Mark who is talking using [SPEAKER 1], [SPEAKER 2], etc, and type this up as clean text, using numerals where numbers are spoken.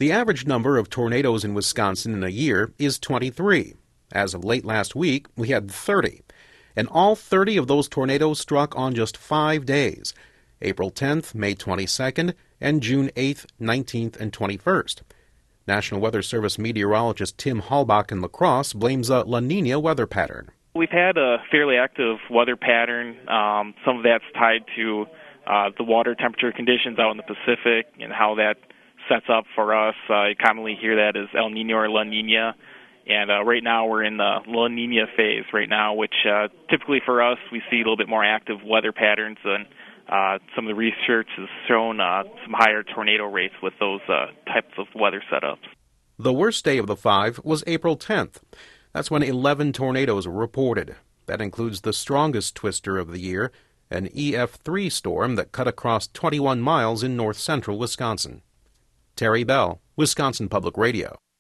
[SPEAKER 1] The average number of tornadoes in Wisconsin in a year is 23. As of late last week, we had 30. And all 30 of those tornadoes struck on just 5 days, April 10th, May 22nd, and June 8th, 19th, and 21st. National Weather Service meteorologist Tim Halbach in La Crosse blames a La Nina weather pattern.
[SPEAKER 2] We've had a fairly active weather pattern. Some of that's tied to the water temperature conditions out in the Pacific and how that sets up for us. You commonly hear that as El Nino or La Nina. And right now we're in the La Nina phase right now, which typically for us we see a little bit more active weather patterns, and some of the research has shown some higher tornado rates with those types of weather setups.
[SPEAKER 1] The worst day of the 5 was April 10th. That's when 11 tornadoes were reported. That includes the strongest twister of the year, an EF3 storm that cut across 21 miles in north-central Wisconsin. Terry Bell, Wisconsin Public Radio.